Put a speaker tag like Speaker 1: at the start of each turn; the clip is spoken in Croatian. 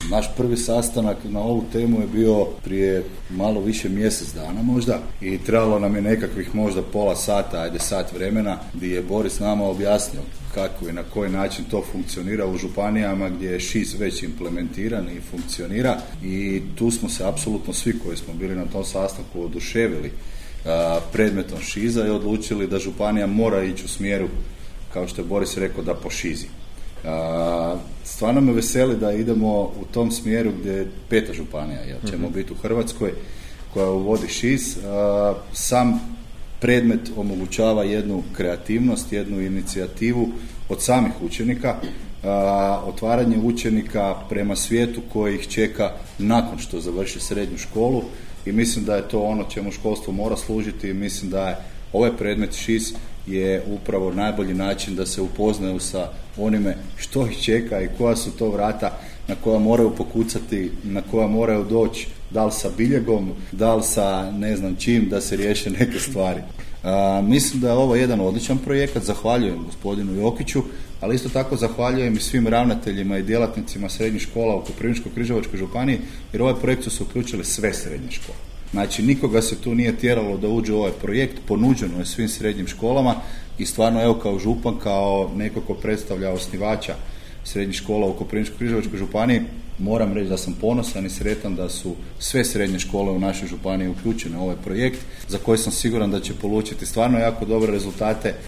Speaker 1: Naš prvi sastanak na ovu temu je bio prije malo više mjesec dana možda i trebalo nam je nekakvih možda pola sata, ajde sat vremena, gdje je Boris nama objasnio kako i na koji način to funkcionira u županijama gdje je ŠIZ već implementiran i funkcionira, i tu smo se apsolutno svi koji smo bili na tom sastanku oduševili predmetom ŠIZ-a i odlučili da županija mora ići u smjeru, kao što je Boris rekao, da pošizi. Stvarno me veseli da idemo u tom smjeru gdje je 5. županija, jer ćemo biti u Hrvatskoj, koja uvodi ŠIZ. Sam predmet omogućava jednu kreativnost, jednu inicijativu od samih učenika, otvaranje učenika prema svijetu koji ih čeka nakon što završi srednju školu, i mislim da je to ono čemu školstvo mora služiti, i mislim da je ovaj predmet ŠIZ je upravo najbolji način da se upoznaju sa onime što ih čeka i koja su to vrata na koja moraju pokucati, na koja moraju doći, da li sa biljegom, da li sa ne znam čim, da se riješe neke stvari. Mislim da je ovo jedan odličan projekat, zahvaljujem gospodinu Jokiću, ali isto tako zahvaljujem i svim ravnateljima i djelatnicima srednjih škola u Koprivničko-križevačkoj županiji, jer ovaj projekt su se uključile sve srednje škole. Znači, nikoga se tu nije tjeralo da uđe u ovaj projekt, ponuđeno je svim srednjim školama, i stvarno, evo, kao župan, kao neko ko predstavlja osnivača srednjih škola u Koprivničko-križevačkoj županiji, moram reći da sam ponosan i sretan da su sve srednje škole u našoj županiji uključene u ovaj projekt, za koji sam siguran da će polučiti stvarno jako dobre rezultate.